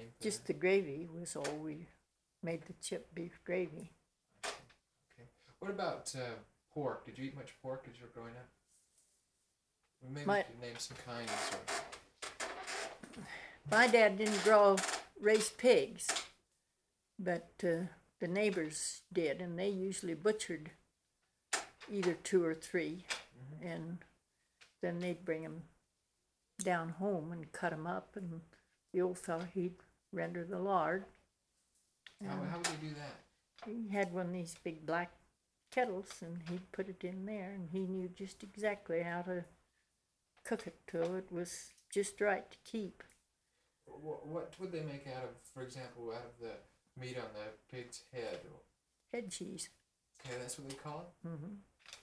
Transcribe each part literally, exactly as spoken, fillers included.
name for Just that? the gravy was all we made, the chip beef gravy. Okay. What about uh, pork? Did you eat much pork as you were growing up? Maybe My- you could name some kinds. Or... My dad didn't grow, raise pigs, but uh, the neighbors did, and they usually butchered either two or three, Mm-hmm. and then they'd bring them down home and cut them up, and the old fellow, he'd render the lard. How, And how would they do that? he had one of these big black kettles, and he'd put it in there, and he knew just exactly how to cook it till it was just right to keep. What, what would they make out of, for example, out of the meat on the pig's head? Head cheese. Okay, that's what they call it? Mm-hmm.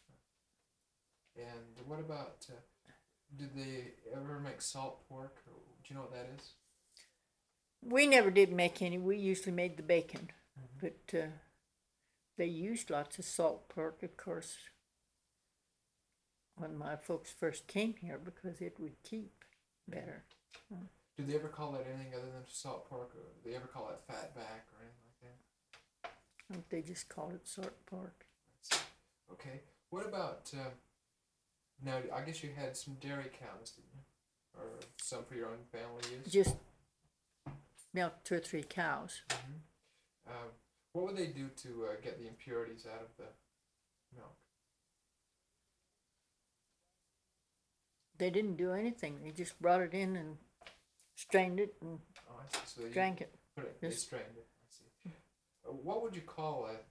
And what about, uh, did they ever make salt pork? Or, do you know what that is? We never did make any. We usually made the bacon, Mm-hmm. but uh, they used lots of salt pork, of course, when my folks first came here, because it would keep better. Did they ever call that anything other than salt pork? Or did they ever call it fatback or anything like that? I think they just called it salt pork. Okay. What about, uh, now I guess you had some dairy cows, didn't you? Or some for your own family use? Just milked two or three cows. Mm-hmm. Um, what would they do to uh, get the impurities out of the milk? They didn't do anything. They just brought it in and strained it and Oh, I see. So they drank it. Put it, they Yes. strained it. I see. Uh, what would you call a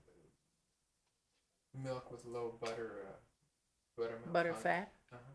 milk with low butter? Uh, buttermilk. Butter content? fat, Uh-huh.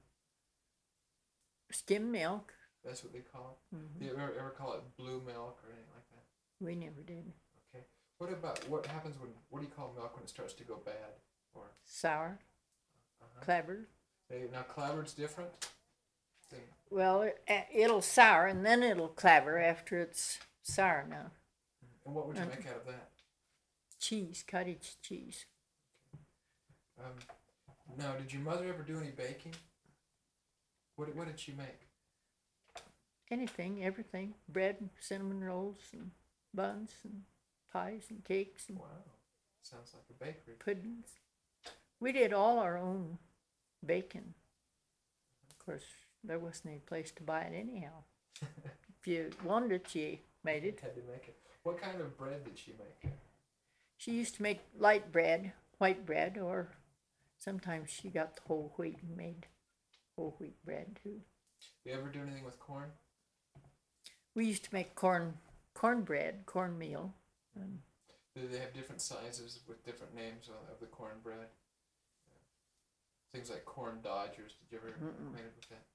skim milk. That's what they call it. Mm-hmm. Do you ever, ever call it blue milk or anything like that? We never did. Okay. What about what happens when? What do you call milk when it starts to go bad? Or Sour, uh-huh. clabbered. Hey, now clabbered's different. Than, Well, it, it'll sour and then it'll clabber after it's sour now. and what would you Uh, make out of that? Cheese, cottage cheese. Um, now, did your mother ever do any baking? What what did she make? Anything, everything. Bread, and cinnamon rolls, and buns, and pies, and cakes, and Wow, sounds like a bakery. puddings. We did all our own baking. Of course, there wasn't any place to buy it anyhow. If you wanted it, you made it. Had to make it. What kind of bread did she make? She used to make light bread, white bread, or sometimes she got the whole wheat and made whole wheat bread too. You ever do anything with corn? We used to make corn cornbread, cornmeal. And Do they have different sizes with different names of of the cornbread? Things like corn dodgers. Did you ever Mm-mm. acquainted with that?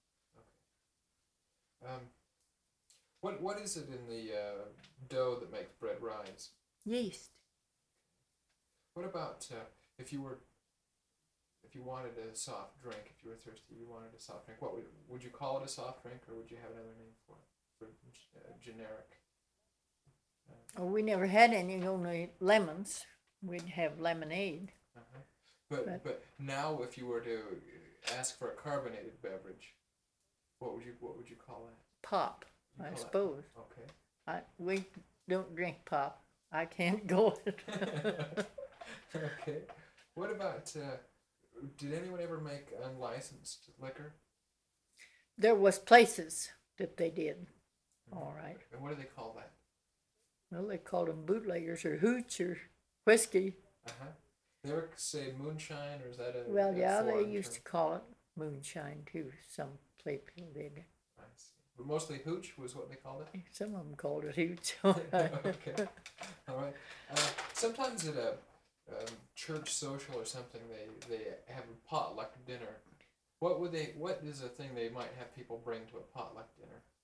Okay. Um, what what is it in the uh, dough that makes bread rise? yeast. What about uh, if you were if you wanted a soft drink, if you were thirsty, you wanted a soft drink. What would would you call it a soft drink, or would you have another name for it, for uh, generic? Uh, Oh, we never had any, only lemons. We'd have lemonade. uh-huh. But But- but now, if you were to ask for a carbonated beverage, what would you what would you call that? Pop, You I call that- suppose. Okay. I we don't drink pop. I can't go it. Okay. What about? Uh, did anyone ever make unlicensed liquor? There was places that they did. All right. And what do they call that? Well, they called them bootleggers or hooch or whiskey. Uh huh. They ever say moonshine, or is that a? Well, a yeah, they foreign used to term? call it moonshine too. Some people did. I see. But mostly hooch was what they called it. Some of them called it hooch. All right. Okay. All right. Uh, sometimes at a um, church social or something, they they have a potluck dinner. What would they? What is a thing they might have people bring to a potluck dinner?